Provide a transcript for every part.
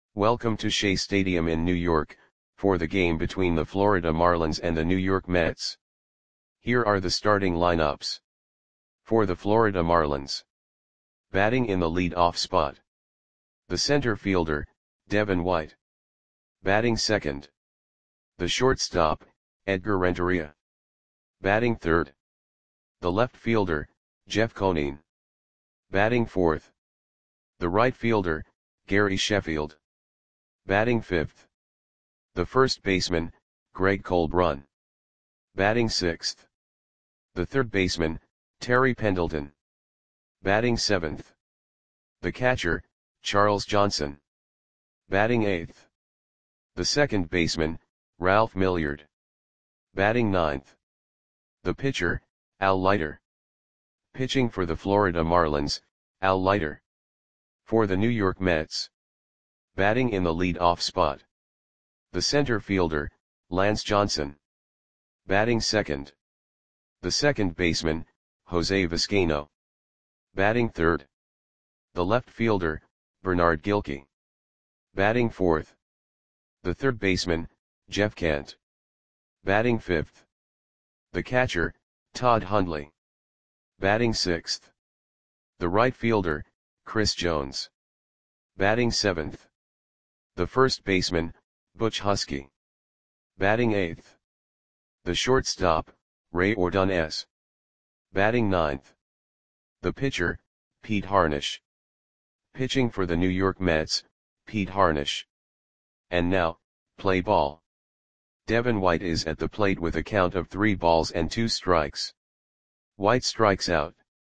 Welcome to Shea Stadium in New York, for the game between the Florida Marlins and the New York Mets. Here are the starting lineups. For the Florida Marlins. Batting in the lead-off spot. The center fielder, Devin White. Batting second. The shortstop, Edgar Renteria. Batting third. The left fielder, Jeff Conine. Batting fourth. The right fielder, Gary Sheffield. Batting fifth. The first baseman, Greg Colbrunn. Batting sixth. The third baseman, Terry Pendleton. Batting seventh. The catcher, Charles Johnson. Batting eighth. The second baseman, Ralph Milliard. Batting ninth. The pitcher, Al Leiter. Pitching for the Florida Marlins, Al Leiter. For the New York Mets. Batting in the lead-off spot. The center fielder, Lance Johnson. Batting second. The second baseman, Jose Vizcaino. Batting third. The left fielder, Bernard Gilkey. Batting fourth. The third baseman, Jeff Kent. Batting fifth. The catcher, Todd Hundley. Batting sixth. The right fielder, Chris Jones. Batting seventh. The first baseman, Butch Huskey. Batting eighth. The shortstop, Ray Ordonez. Batting ninth. The pitcher, Pete Harnisch. Pitching for the New York Mets, Pete Harnisch. And now, play ball. Devin White is at the plate with a count of 3 balls and 2 strikes. White strikes out.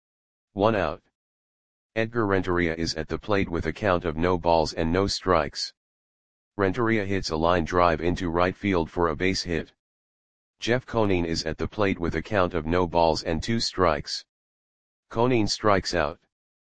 1 out. Edgar Renteria is at the plate with a count of no balls and no strikes. Renteria hits a line drive into right field for a base hit. Jeff Conine is at the plate with a count of no balls and 2 strikes. Conine strikes out.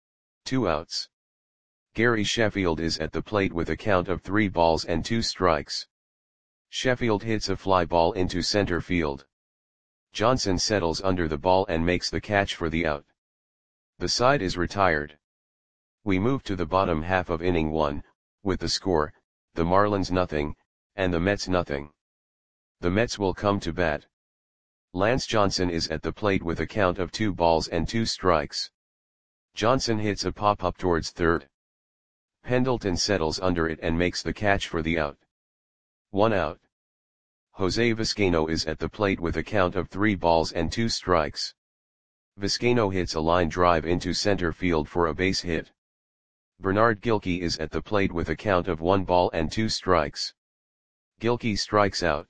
2 outs. Gary Sheffield is at the plate with a count of 3 balls and 2 strikes. Sheffield hits a fly ball into center field. Johnson settles under the ball and makes the catch for the out. The side is retired. We move to the bottom half of inning 1, with the score, the Marlins nothing, and the Mets nothing. The Mets will come to bat. Lance Johnson is at the plate with a count of 2 balls and 2 strikes. Johnson hits a pop-up towards third. Pendleton settles under it and makes the catch for the out. 1 out. Jose Vizcaino is at the plate with a count of 3 balls and 2 strikes. Vizcaino hits a line drive into center field for a base hit. Bernard Gilkey is at the plate with a count of 1 ball and 2 strikes. Gilkey strikes out.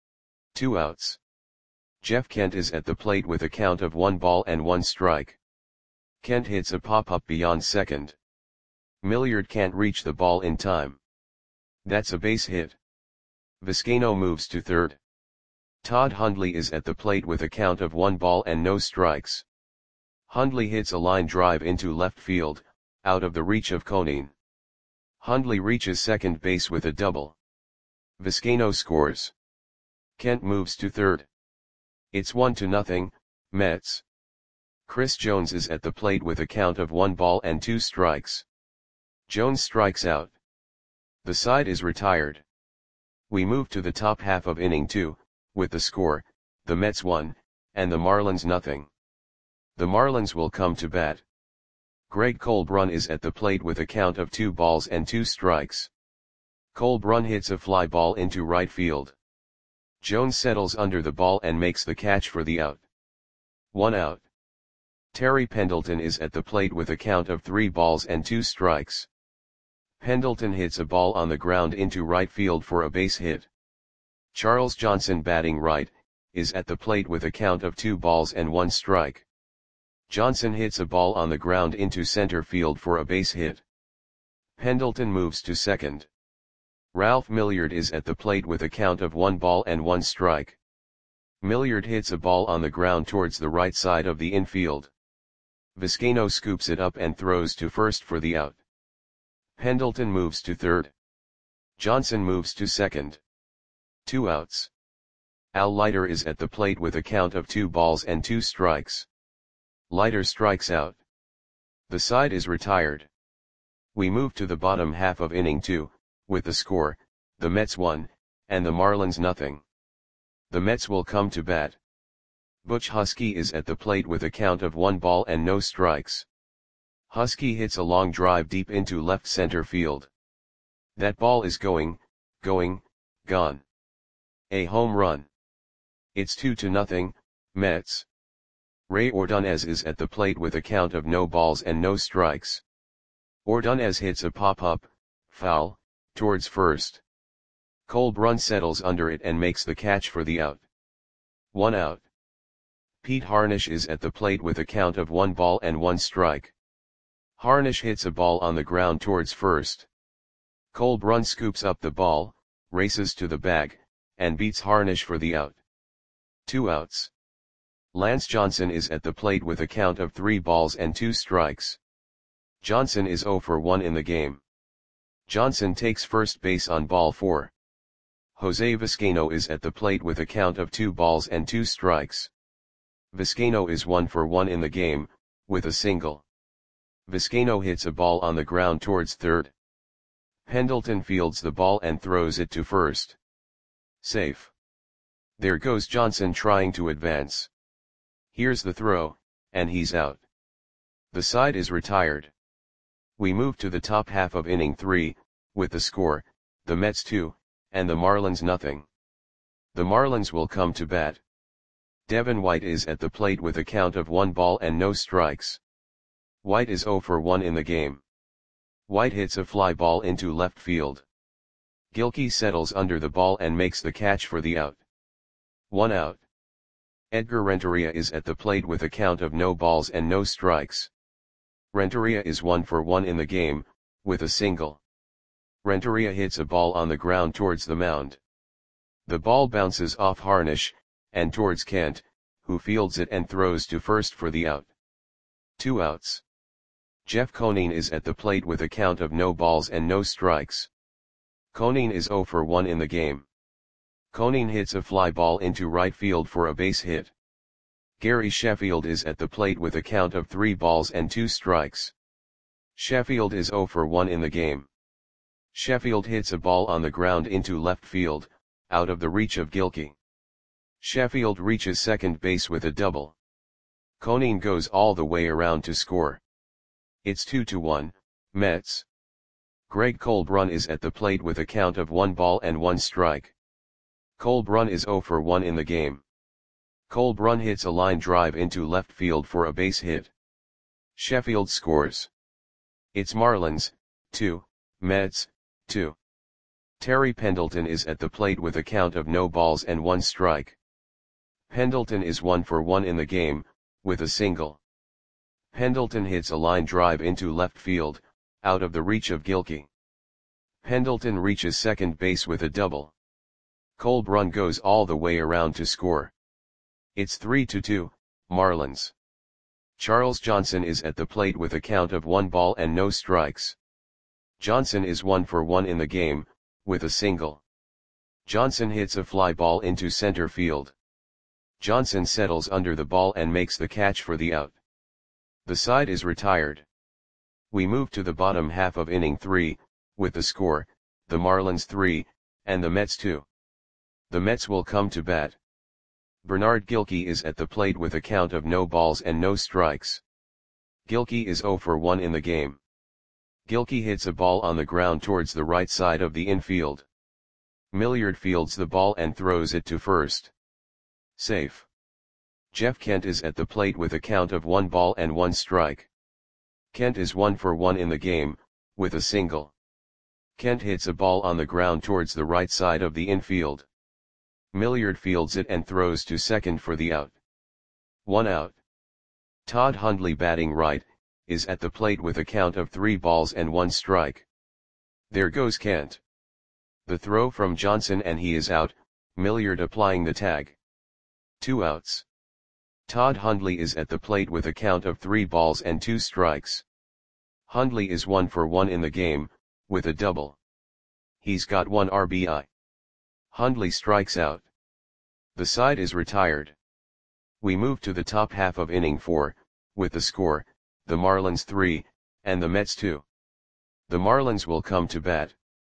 2 outs. Jeff Kent is at the plate with a count of 1 ball and 1 strike. Kent hits a pop-up beyond second. Milliard can't reach the ball in time. That's a base hit. Vizcaino moves to third. Todd Hundley is at the plate with a count of 1 ball and no strikes. Hundley hits a line drive into left field, out of the reach of Conine. Hundley reaches second base with a double. Vizcaino scores. Kent moves to third. It's 1-0, Mets. Chris Jones is at the plate with a count of 1 ball and 2 strikes. Jones strikes out. The side is retired. We move to the top half of inning 2, with the score, the Mets 1, and the Marlins nothing. The Marlins will come to bat. Greg Colbrunn is at the plate with a count of 2 balls and 2 strikes. Colbrunn hits a fly ball into right field. Jones settles under the ball and makes the catch for the out. 1 out. Terry Pendleton is at the plate with a count of 3 balls and 2 strikes. Pendleton hits a ball on the ground into right field for a base hit. Charles Johnson, batting right, is at the plate with a count of 2 balls and 1 strike. Johnson hits a ball on the ground into center field for a base hit. Pendleton moves to second. Ralph Milliard is at the plate with a count of 1 ball and 1 strike. Milliard hits a ball on the ground towards the right side of the infield. Vizcaino scoops it up and throws to first for the out. Pendleton moves to third. Johnson moves to second. 2 outs. Al Leiter is at the plate with a count of 2 balls and 2 strikes. Leiter strikes out. The side is retired. We move to the bottom half of inning 2, with the score, the Mets 1, and the Marlins nothing. The Mets will come to bat. Butch Husky is at the plate with a count of 1 ball and no strikes. Husky hits a long drive deep into left center field. That ball is going, gone. A home run. It's 2-0, Mets. Ray Ordonez is at the plate with a count of no balls and no strikes. Ordonez hits a pop-up, foul, towards first. Cole Brun settles under it and makes the catch for the out. 1 out. Pete Harnisch is at the plate with a count of 1 ball and 1 strike. Harnisch hits a ball on the ground towards first. Cole Brun scoops up the ball, races to the bag, and beats Harnisch for the out. 2 outs. Lance Johnson is at the plate with a count of 3 balls and 2 strikes. Johnson is 0 for 1 in the game. Johnson takes first base on ball 4. Jose Vizcaino is at the plate with a count of 2 balls and 2 strikes. Vizcaino is 1 for 1 in the game, with a single. Vizcaino hits a ball on the ground towards third. Pendleton fields the ball and throws it to first. Safe. There goes Johnson trying to advance. Here's the throw, and he's out. The side is retired. We move to the top half of inning 3, with the score, the Mets 2, and the Marlins nothing. The Marlins will come to bat. Devin White is at the plate with a count of 1 ball and no strikes. White is 0 for 1 in the game. White hits a fly ball into left field. Gilkey settles under the ball and makes the catch for the out. 1 out. Edgar Renteria is at the plate with a count of no balls and no strikes. Renteria is 1 for 1 in the game, with a single. Renteria hits a ball on the ground towards the mound. The ball bounces off Harnisch, and towards Kent, who fields it and throws to first for the out. 2 outs. Jeff Conine is at the plate with a count of no balls and no strikes. Conine is 0 for 1 in the game. Conine hits a fly ball into right field for a base hit. Gary Sheffield is at the plate with a count of 3 balls and 2 strikes. Sheffield is 0 for 1 in the game. Sheffield hits a ball on the ground into left field, out of the reach of Gilkey. Sheffield reaches second base with a double. Conine goes all the way around to score. It's 2-1, Mets. Greg Cole Brun is at the plate with a count of 1 ball and 1 strike. Cole Brun is 0 for 1 in the game. Cole Brun hits a line drive into left field for a base hit. Sheffield scores. It's Marlins, 2, Mets, 2. Terry Pendleton is at the plate with a count of no balls and 1 strike. Pendleton is 1 for 1 in the game, with a single. Pendleton hits a line drive into left field, out of the reach of Gilkey. Pendleton reaches second base with a double. Cole Brun goes all the way around to score. It's 3-2, Marlins. Charles Johnson is at the plate with a count of 1 ball and no strikes. Johnson is 1 for 1 in the game, with a single. Johnson hits a fly ball into center field. Johnson settles under the ball and makes the catch for the out. The side is retired. We move to the bottom half of inning 3, with the score, the Marlins 3, and the Mets 2. The Mets will come to bat. Bernard Gilkey is at the plate with a count of no balls and no strikes. Gilkey is 0 for 1 in the game. Gilkey hits a ball on the ground towards the right side of the infield. Milliard fields the ball and throws it to first. Safe. Jeff Kent is at the plate with a count of 1 ball and 1 strike. Kent is 1 for 1 in the game, with a single. Kent hits a ball on the ground towards the right side of the infield. Milliard fields it and throws to second for the out. 1 out. Todd Hundley, batting right, is at the plate with a count of 3 balls and 1 strike. There goes Kent. The throw from Johnson and he is out, Milliard applying the tag. 2 outs. Todd Hundley is at the plate with a count of 3 balls and 2 strikes. Hundley is 1 for 1 in the game, with a double. He's got 1 RBI. Hundley strikes out. The side is retired. We move to the top half of inning 4, with the score, the Marlins 3, and the Mets 2. The Marlins will come to bat.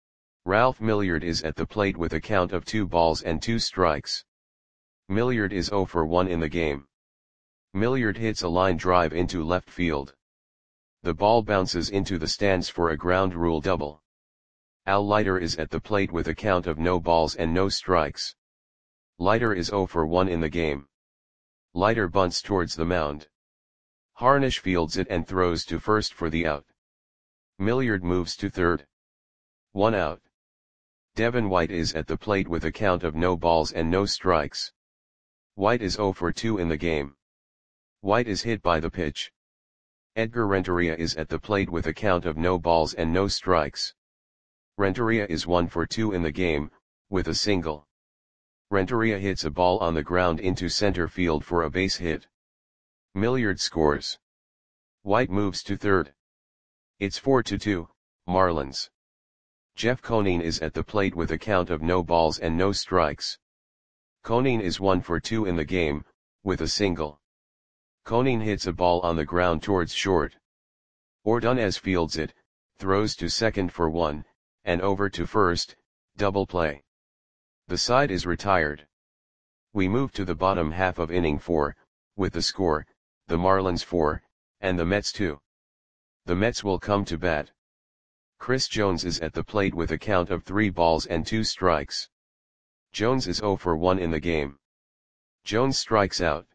Ralph Milliard is at the plate with a count of 2 balls and 2 strikes. Milliard is 0 for 1 in the game. Milliard hits a line drive into left field. The ball bounces into the stands for a ground rule double. Al Leiter is at the plate with a count of no balls and no strikes. Leiter is 0 for 1 in the game. Leiter bunts towards the mound. Harnish fields it and throws to first for the out. Milliard moves to third. 1 out. Devin White is at the plate with a count of no balls and no strikes. White is 0 for 2 in the game. White is hit by the pitch. Edgar Renteria is at the plate with a count of no balls and no strikes. Renteria is 1 for 2 in the game, with a single. Renteria hits a ball on the ground into center field for a base hit. Milliard scores. White moves to third. It's 4-2, Marlins. Jeff Conine is at the plate with a count of no balls and no strikes. Conine is 1 for 2 in the game, with a single. Conine hits a ball on the ground towards short. Ordonez fields it, throws to second for 1, and over to first, double play. The side is retired. We move to the bottom half of inning 4, with the score, the Marlins 4, and the Mets 2. The Mets will come to bat. Chris Jones is at the plate with a count of 3 balls and 2 strikes. Jones is 0 for 1 in the game. Jones strikes out.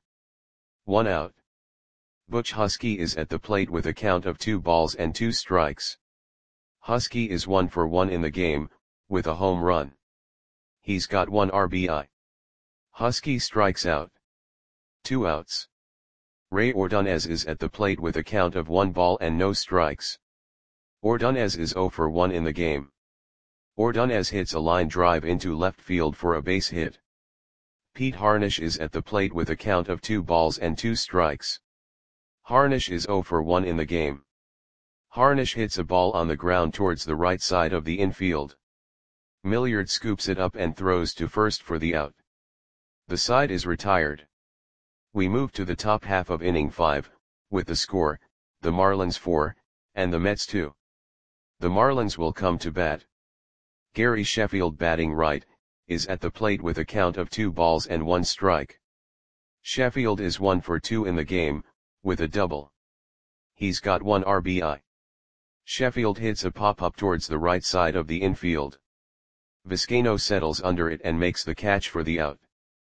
1 out. Butch Husky is at the plate with a count of 2 balls and 2 strikes. Husky is 1 for 1 in the game, with a home run. He's got 1 RBI. Husky strikes out. 2 outs. Ray Ordonez is at the plate with a count of 1 ball and no strikes. Ordonez is 0 for 1 in the game. Ordonez hits a line drive into left field for a base hit. Pete Harnish is at the plate with a count of 2 balls and 2 strikes. Harnish is 0 for 1 in the game. Harnish hits a ball on the ground towards the right side of the infield. Milliard scoops it up and throws to first for the out. The side is retired. We move to the top half of inning 5, with the score, the Marlins 4, and the Mets 2. The Marlins will come to bat. Gary Sheffield, batting right, is at the plate with a count of 2 balls and 1 strike. Sheffield is 1 for 2 in the game, with a double. He's got 1 RBI. Sheffield hits a pop-up towards the right side of the infield. Vizcaino settles under it and makes the catch for the out.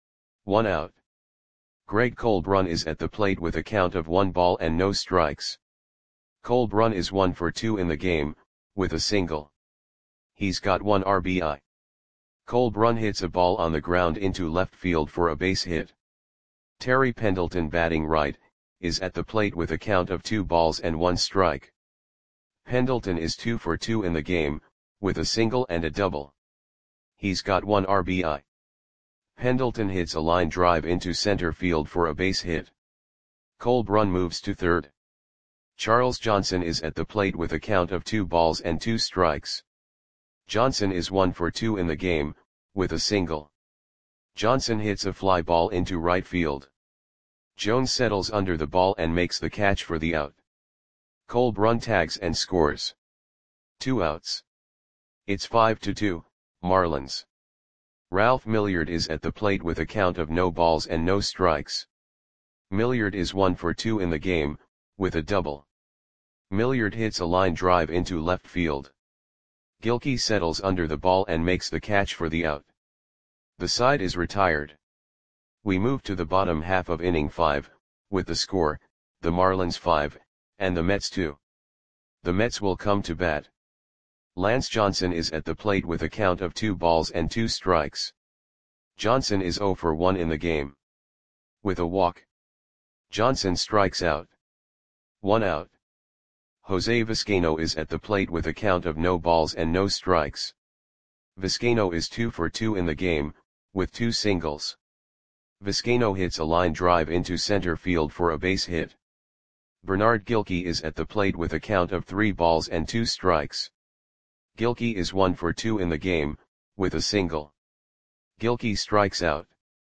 1 out. Greg Colbrun is at the plate with a count of 1 ball and no strikes. Colbrun is 1 for 2 in the game, with a single. He's got 1 RBI. Colbrun hits a ball on the ground into left field for a base hit. Terry Pendleton, batting right, is at the plate with a count of 2 balls and 1 strike. Pendleton is 2 for 2 in the game, with a single and a double. He's got 1 RBI. Pendleton hits a line drive into center field for a base hit. Colbrun moves to third. Charles Johnson is at the plate with a count of 2 balls and 2 strikes. Johnson is 1 for 2 in the game, with a single. Johnson hits a fly ball into right field. Jones settles under the ball and makes the catch for the out. Colbrun tags and scores. 2 outs. It's 5-2, Marlins. Ralph Milliard is at the plate with a count of no balls and no strikes. Milliard is 1 for 2 in the game, with a double. Milliard hits a line drive into left field. Gilkey settles under the ball and makes the catch for the out. The side is retired. We move to the bottom half of inning 5, with the score, the Marlins 5, and the Mets 2. The Mets will come to bat. Lance Johnson is at the plate with a count of 2 balls and 2 strikes. Johnson is 0 for 1 in the game. With a walk. Johnson strikes out. 1 out. Jose Vizcaino is at the plate with a count of no balls and no strikes. Vizcaino is 2 for 2 in the game, with 2 singles. Vizcaino hits a line drive into center field for a base hit. Bernard Gilkey is at the plate with a count of 3 balls and 2 strikes. Gilkey is 1 for 2 in the game, with a single. Gilkey strikes out.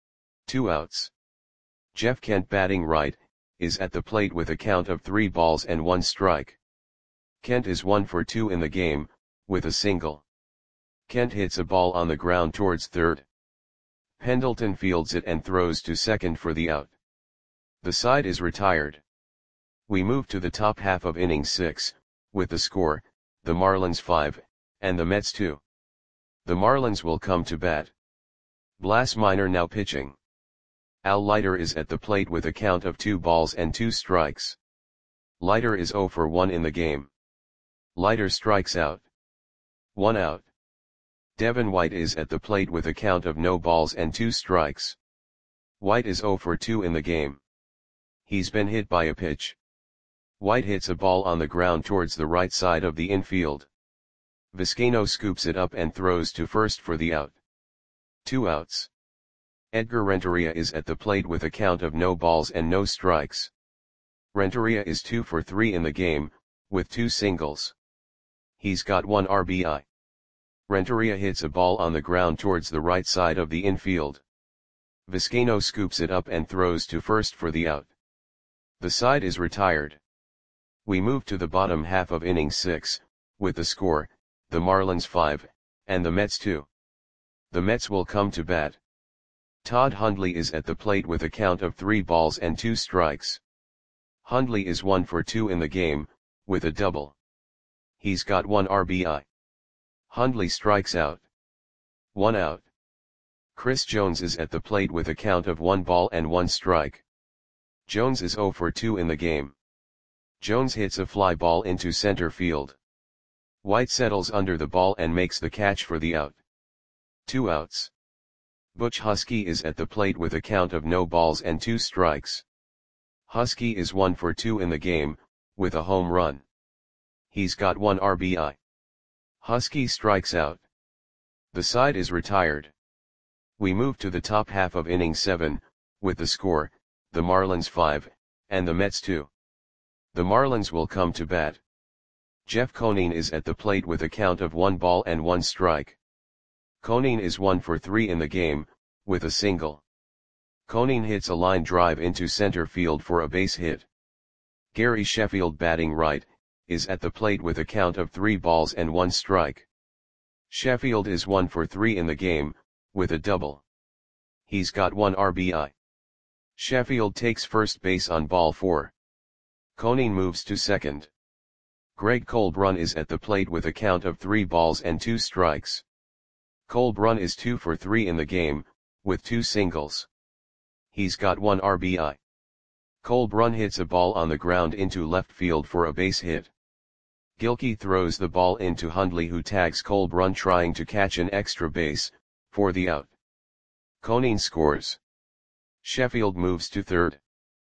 2 outs. Jeff Kent, batting right, is at the plate with a count of 3 balls and 1 strike. Kent is 1 for 2 in the game, with a single. Kent hits a ball on the ground towards third. Pendleton fields it and throws to second for the out. The side is retired. We move to the top half of inning 6, with the score, the Marlins 5, and the Mets 2. The Marlins will come to bat. Blas Minor now pitching. Al Leiter is at the plate with a count of 2 balls and 2 strikes. Leiter is 0 for 1 in the game. Leiter strikes out. 1 out. Devin White is at the plate with a count of no balls and 2 strikes. White is 0 for 2 in the game. He's been hit by a pitch. White hits a ball on the ground towards the right side of the infield. Vizcaino scoops it up and throws to first for the out. 2 outs. Edgar Renteria is at the plate with a count of no balls and no strikes. Renteria is 2 for 3 in the game, with 2 singles. He's got 1 RBI. Renteria hits a ball on the ground towards the right side of the infield. Vizcaino scoops it up and throws to first for the out. The side is retired. We move to the bottom half of inning 6, with the score, the Marlins 5, and the Mets 2. The Mets will come to bat. Todd Hundley is at the plate with a count of 3 balls and 2 strikes. Hundley is 1 for 2 in the game, with a double. He's got 1 RBI. Hundley strikes out. 1 out. Chris Jones is at the plate with a count of 1 ball and 1 strike. Jones is 0 for 2 in the game. Jones hits a fly ball into center field. White settles under the ball and makes the catch for the out. 2 outs. Butch Husky is at the plate with a count of no balls and 2 strikes. Husky is 1 for 2 in the game, with a home run. He's got 1 RBI. Husky strikes out. The side is retired. We move to the top half of inning 7, with the score, the Marlins 5, and the Mets 2. The Marlins will come to bat. Jeff Conine is at the plate with a count of 1 ball and 1 strike. Conine is 1 for 3 in the game, with a single. Conine hits a line drive into center field for a base hit. Gary Sheffield, batting right, is at the plate with a count of 3 balls and 1 strike. Sheffield is 1 for 3 in the game, with a double. He's got 1 RBI. Sheffield takes first base on ball 4. Conine moves to second. Greg Colbrun is at the plate with a count of 3 balls and 2 strikes. Colbrun is 2 for 3 in the game, with 2 singles. He's got 1 RBI. Colbrun hits a ball on the ground into left field for a base hit. Gilkey throws the ball into Hundley, who tags Colbrun trying to catch an extra base, for the out. Conine scores. Sheffield moves to third.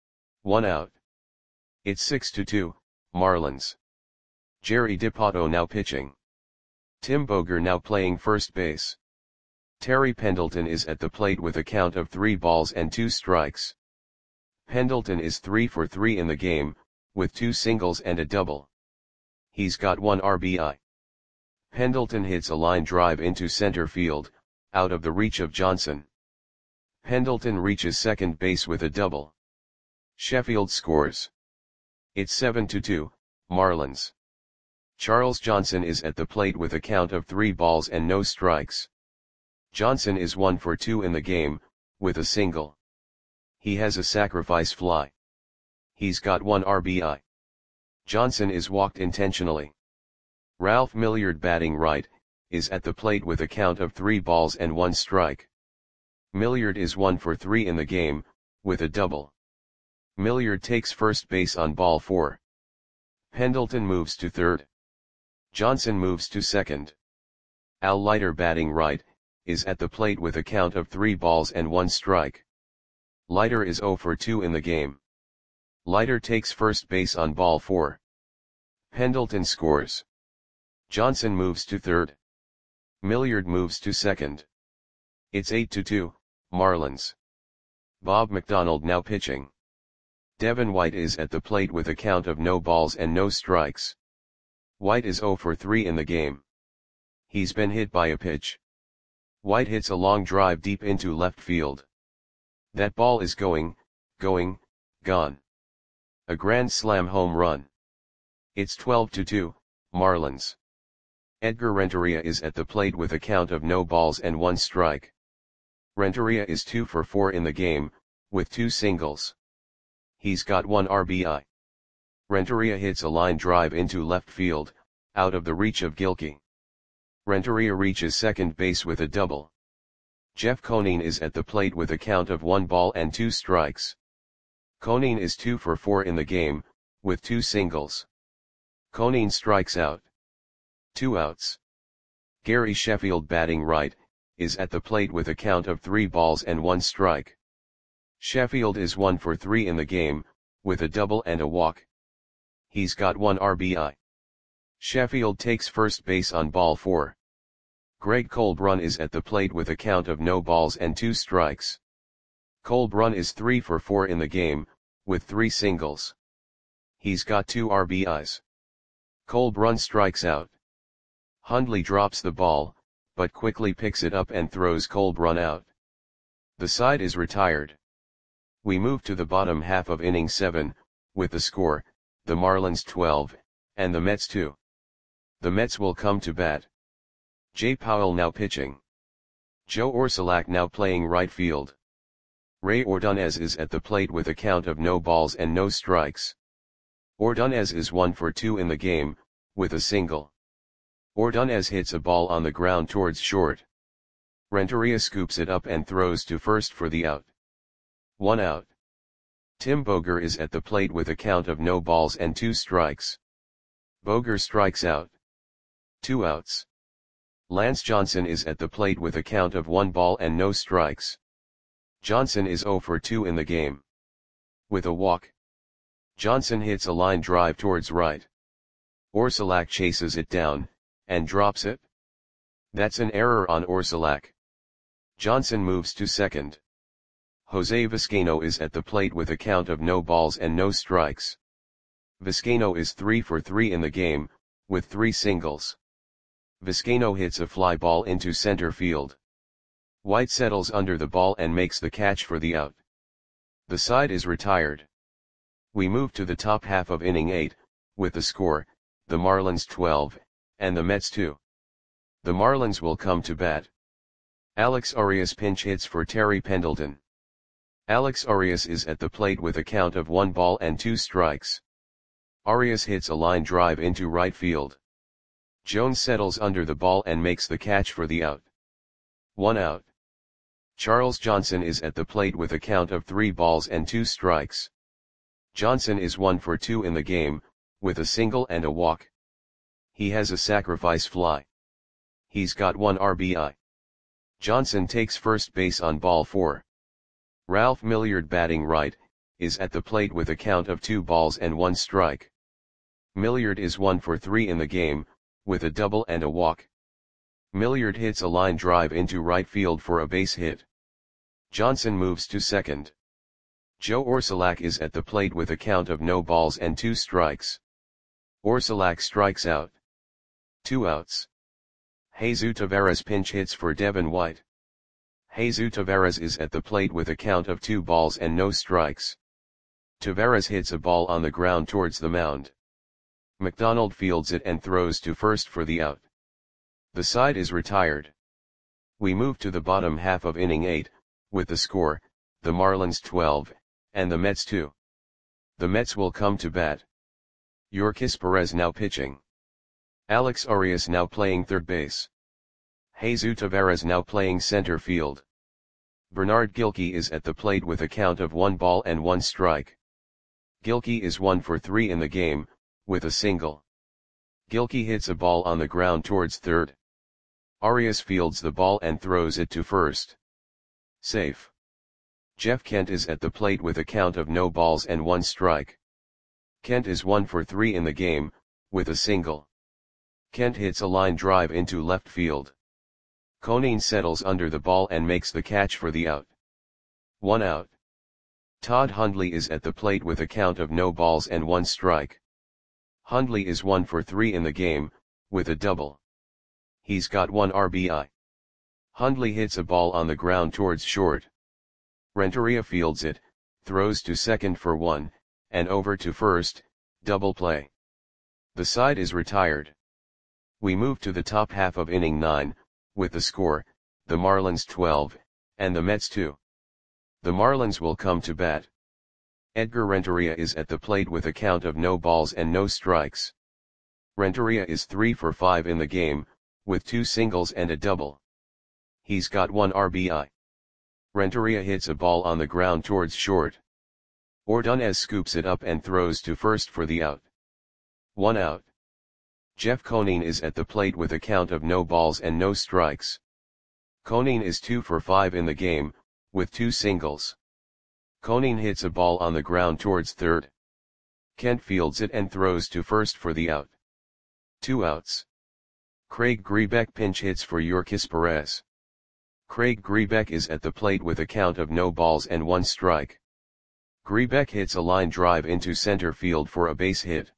1 out. It's 6-2, Marlins. Jerry DiPato now pitching. Tim Boger now playing first base. Terry Pendleton is at the plate with a count of 3 balls and 2 strikes. Pendleton is 3 for 3 in the game, with 2 singles and a double. He's got 1 RBI. Pendleton hits a line drive into center field, out of the reach of Johnson. Pendleton reaches second base with a double. Sheffield scores. It's 7-2, Marlins. Charles Johnson is at the plate with a count of 3 balls and no strikes. Johnson is 1 for 2 in the game, with a single. He has a sacrifice fly. He's got 1 RBI. Johnson is walked intentionally. Ralph Milliard, batting right, is at the plate with a count of 3 balls and 1 strike. Milliard is 1 for 3 in the game, with a double. Milliard takes first base on ball 4. Pendleton moves to third. Johnson moves to second. Al Leiter, batting right, is at the plate with a count of 3 balls and 1 strike. Leiter is 0 for 2 in the game. Leiter takes first base on ball 4. Pendleton scores. Johnson moves to third. Milliard moves to second. It's 8-2, Marlins. Bob McDonald now pitching. Devin White is at the plate with a count of no balls and no strikes. White is 0 for 3 in the game. He's been hit by a pitch. White hits a long drive deep into left field. That ball is gone. A grand slam home run. It's 12-2, Marlins. Edgar Renteria is at the plate with a count of no balls and 1 strike. Renteria is 2 for 4 in the game, with 2 singles. He's got 1 RBI. Renteria hits a line drive into left field, out of the reach of Gilkey. Renteria reaches second base with a double. Jeff Conine is at the plate with a count of 1 ball and 2 strikes. Conine is 2 for 4 in the game, with 2 singles. Conine strikes out. 2 outs. Gary Sheffield, batting right, is at the plate with a count of 3 balls and 1 strike. Sheffield is 1 for 3 in the game, with a double and a walk. He's got 1 RBI. Sheffield takes first base on ball 4. Greg Colbrun is at the plate with a count of no balls and 2 strikes. Colbrun is 3 for 4 in the game, with 3 singles. He's got 2 RBIs. Colbrun strikes out. Hundley drops the ball, but quickly picks it up and throws Colbrun out. The side is retired. We move to the bottom half of inning 7, with the score, the Marlins 12, and the Mets 2. The Mets will come to bat. Jay Powell now pitching. Joe Orsulak now playing right field. Ray Ordonez is at the plate with a count of no balls and no strikes. Ordonez is 1 for 2 in the game, with a single. Ordonez hits a ball on the ground towards short. Renteria scoops it up and throws to first for the out. 1 out. Tim Boger is at the plate with a count of no balls and 2 strikes. Boger strikes out. 2 outs. Lance Johnson is at the plate with a count of 1 ball and no strikes. Johnson is 0 for 2 in the game. With a walk. Johnson hits a line drive towards right. Orsulak chases it down, and drops it. That's an error on Orsulak. Johnson moves to second. Jose Vizcaino is at the plate with a count of no balls and no strikes. Vizcaino is 3 for 3 in the game, with 3 singles. Vizcaino hits a fly ball into center field. White settles under the ball and makes the catch for the out. The side is retired. We move to the top half of inning 8, with the score, the Marlins 12, and the Mets 2. The Marlins will come to bat. Alex Arias pinch hits for Terry Pendleton. Alex Arias is at the plate with a count of 1 ball and 2 strikes. Arias hits a line drive into right field. Jones settles under the ball and makes the catch for the out. 1 out. Charles Johnson is at the plate with a count of 3 balls and 2 strikes. Johnson is 1 for 2 in the game, with a single and a walk. He has a sacrifice fly. He's got 1 RBI. Johnson takes first base on ball 4. Ralph Milliard, batting right, is at the plate with a count of 2 balls and 1 strike. Milliard is 1 for 3 in the game, with a double and a walk. Milliard hits a line drive into right field for a base hit. Johnson moves to second. Joe Orsulak is at the plate with a count of no balls and 2 strikes. Orsulak strikes out. 2 outs. Jesus Taveras pinch hits for Devin White. Jesus Taveras is at the plate with a count of 2 balls and no strikes. Taveras hits a ball on the ground towards the mound. McDonald fields it and throws to first for the out. The side is retired. We move to the bottom half of inning 8, with the score, the Marlins 12, and the Mets 2. The Mets will come to bat. Yorkis Perez now pitching. Alex Arias now playing third base. Jesus Taveras now playing center field. Bernard Gilkey is at the plate with a count of 1 ball and 1 strike. Gilkey is 1 for 3 in the game, with a single. Gilkey hits a ball on the ground towards third. Arias fields the ball and throws it to first. Safe. Jeff Kent is at the plate with a count of no balls and 1 strike. Kent is 1 for 3 in the game, with a single. Kent hits a line drive into left field. Conine settles under the ball and makes the catch for the out. 1 out. Todd Hundley is at the plate with a count of no balls and 1 strike. Hundley is 1 for 3 in the game, with a double. He's got 1 RBI. Hundley hits a ball on the ground towards short. Renteria fields it, throws to second for 1, and over to first, double play. The side is retired. We move to the top half of inning 9, with the score, the Marlins 12, and the Mets 2. The Marlins will come to bat. Edgar Renteria is at the plate with a count of no balls and no strikes. Renteria is 3 for 5 in the game, with 2 singles and a double. He's got 1 RBI. Renteria hits a ball on the ground towards short. Ordonez scoops it up and throws to first for the out. 1 out. Jeff Conine is at the plate with a count of no balls and no strikes. Conine is 2 for 5 in the game, with 2 singles. Conine hits a ball on the ground towards third. Kent fields it and throws to first for the out. 2 outs. Craig Grebeck pinch hits for Yorkis Perez. Craig Grebeck is at the plate with a count of no balls and 1 strike. Grebeck hits a line drive into center field for a base hit.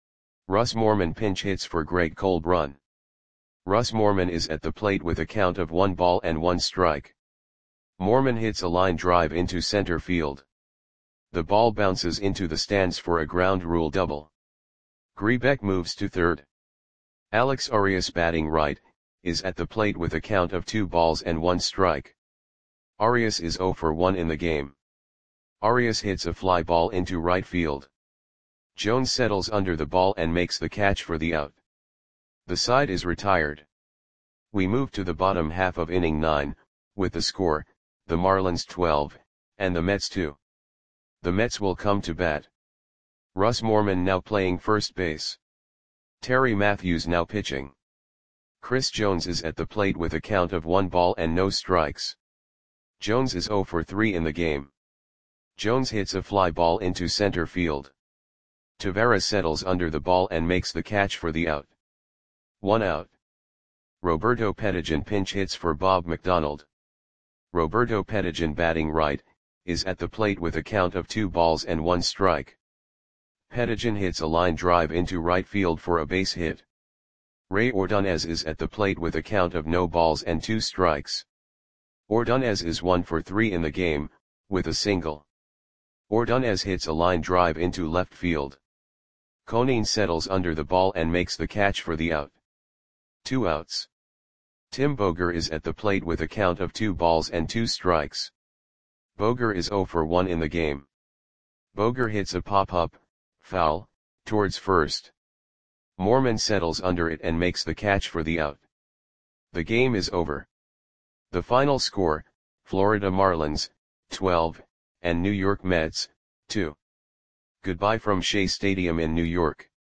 Russ Morman pinch hits for Greg Colbrun. Russ Morman is at the plate with a count of 1 ball and 1 strike. Morman hits a line drive into center field. The ball bounces into the stands for a ground rule double. Grebeck moves to third. Alex Arias, batting right, is at the plate with a count of 2 balls and 1 strike. Arias is 0 for 1 in the game. Arias hits a fly ball into right field. Jones settles under the ball and makes the catch for the out. The side is retired. We move to the bottom half of inning 9, with the score, the Marlins 12, and the Mets 2. The Mets will come to bat. Russ Morman now playing first base. Terry Matthews now pitching. Chris Jones is at the plate with a count of 1 ball and no strikes. Jones is 0 for 3 in the game. Jones hits a fly ball into center field. Tavares settles under the ball and makes the catch for the out. 1 out. Roberto Pettigian pinch hits for Bob McDonald. Roberto Pettigian, batting right, is at the plate with a count of 2 balls and 1 strike. Pettigian hits a line drive into right field for a base hit. Ray Ordonez is at the plate with a count of no balls and 2 strikes. Ordonez is 1 for 3 in the game, with a single. Ordonez hits a line drive into left field. Conine settles under the ball and makes the catch for the out. 2 outs. Tim Boger is at the plate with a count of 2 balls and 2 strikes. Boger is 0 for 1 in the game. Boger hits a pop-up, foul, towards first. Morman settles under it and makes the catch for the out. The game is over. The final score, Florida Marlins, 12, and New York Mets, 2. Goodbye from Shea Stadium in New York.